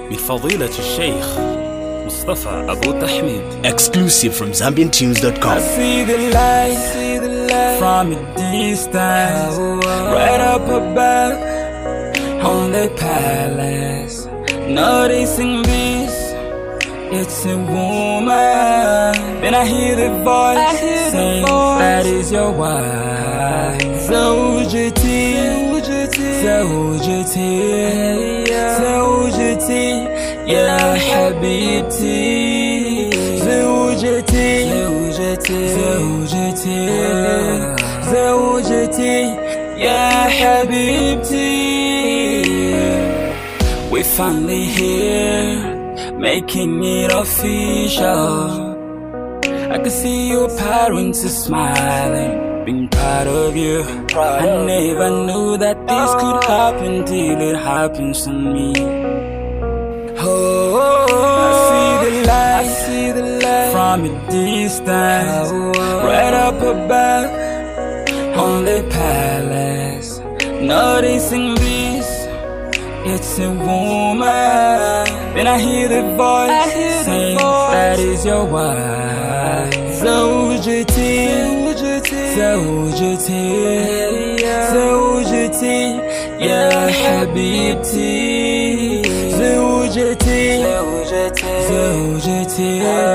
من فضيلة الشيخ مصطفى أبو تحميد. Exclusive from ZambianTunes.com. I see the light from a distance, right up above on the palace. Noticing this, it's a woman. Then I hear the voice saying, that is your wife. زوجتي زوجتي زوجتي يا حبيبتي. زوجتي زوجتي زوجتي زوجتي يا حبيبتي. We finally here, making it official. I can see your parents are smiling, being proud of you. I never knew that this could happen till it happens to me. Oh, I see the light from a distance, right up above on the palace. Noticing this, it's a woman. Then I hear the voice saying, that is your wife. زوجتي زوجتي زوجتي يا حبيبتي. زوجتي زوجتي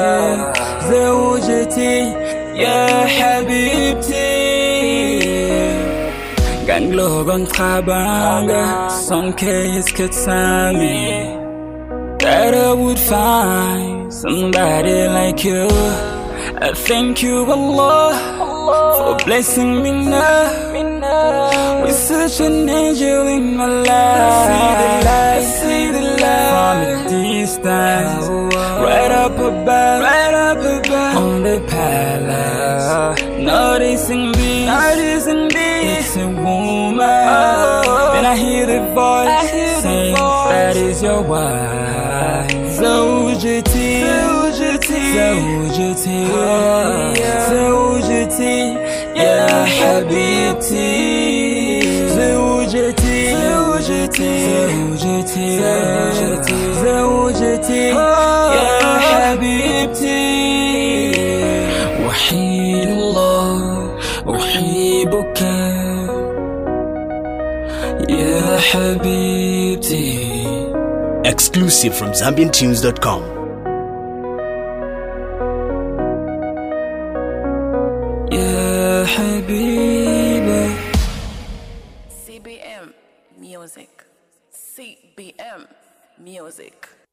زوجتي يا حبيبتي. Ganglogon trabanga, son case Katsami, that I would find somebody like you. I thank you, Allah, for blessing me now with such an angel in my life. I see the light from a distance, right up above on the palace. Noticing this, it's a woman. Then I hear the voice saying, that is your wife. زوجتي زوجتي زوجتي يا حبيبتي. زوجتي زوجتي زوجتي زوجتي يا حبيبتي. وحيد الله أحبك يا حبيبتي. Exclusive from ZambianTunes.com. يا حبيبي. CBM Music. CBM Music.